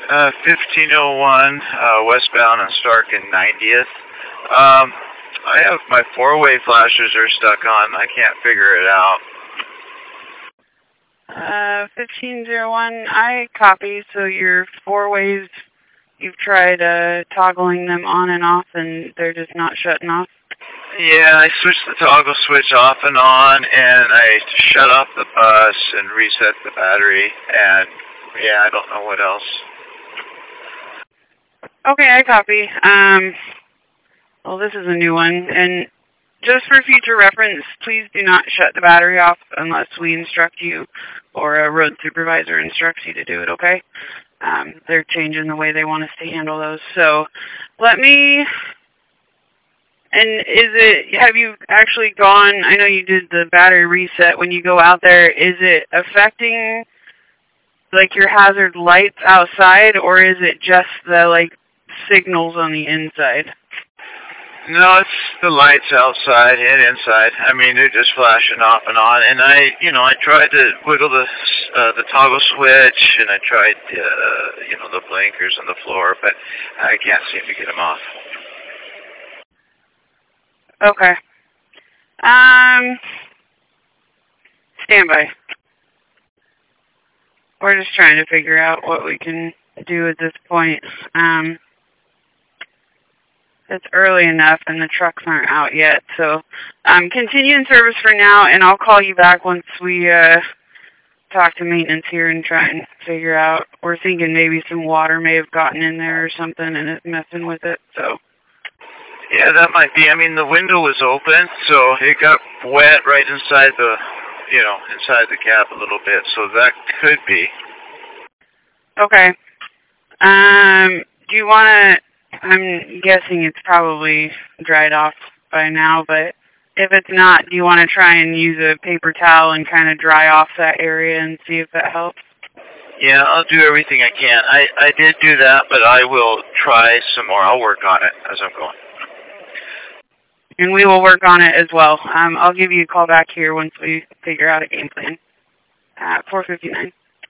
1501, westbound on Stark and 90th. I have my four-way flashers are stuck on. I can't figure it out. 1501, I copy. So your four ways, you've tried toggling them on and off, and they're just not shutting off? Yeah, I switched the toggle switch off and on, and I shut off the bus and reset the battery, and yeah, I don't know what else. Okay, I copy. Well, this is a new one, and just for future reference, please do not shut the battery off unless we instruct you or a road supervisor instructs you to do it, okay? They're changing the way they want us to handle those. So let me... And have you actually gone, I know you did the battery reset when you go out there, is it affecting, like, your hazard lights outside, or is it just the, like, signals on the inside? No, it's the lights outside and inside. I mean, they're just flashing off and on. And I tried to wiggle the toggle switch, and I tried, the blinkers on the floor, but I can't seem to get them off. Okay. Stand by. We're just trying to figure out what we can do at this point. It's early enough and the trucks aren't out yet, so continue in service for now, and I'll call you back once we talk to maintenance here and try and figure out. We're thinking maybe some water may have gotten in there or something and it's messing with it, so. Yeah, that might be. I mean, the window was open, so it got wet right inside the, inside the cab a little bit, so that could be. Okay. Do you want to, I'm guessing it's probably dried off by now, but if it's not, do you want to try and use a paper towel and kind of dry off that area and see if that helps? Yeah, I'll do everything I can. I did do that, but I will try some more. I'll work on it as I'm going. And we will work on it as well. I'll give you a call back here once we figure out a game plan. 4:59.